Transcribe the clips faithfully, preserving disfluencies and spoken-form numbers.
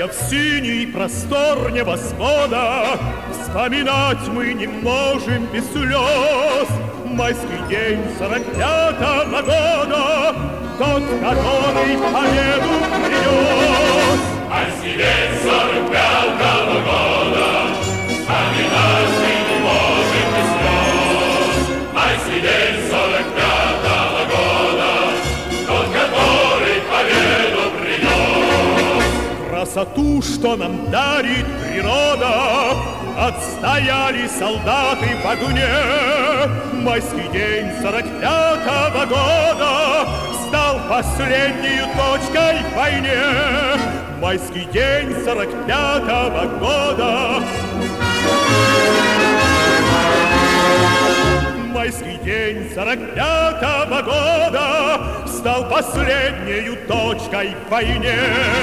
Глядя в синий простор небосвода, вспоминать мы не можем без слез майский день сорок пятого года, тот, который победу принес. Майский день сорок пятого года, вспоминать мы не можем без слез. Майский день сорок пятого года, тот, который победу принес. Красоту, что нам дарит природа, отстояли солдаты в огне. Майский день сорок пятого года стал последней точкой в войне. Майский день сорок пятого года. Майский день сорок пятого года стал последней точкой в войне.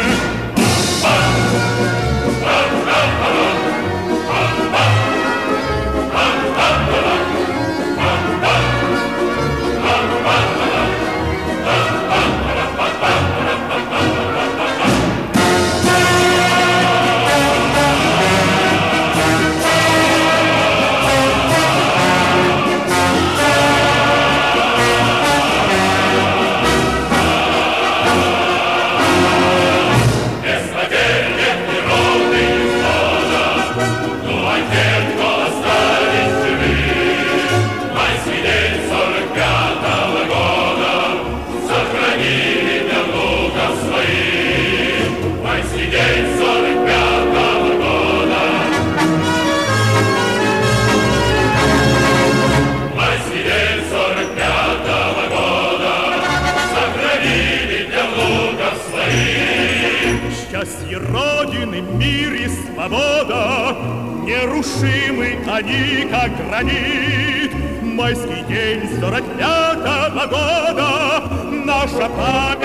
Счастье Родины, мир и свобода, нерушимы они, как гранит. Майский день сорок пятого года, наша память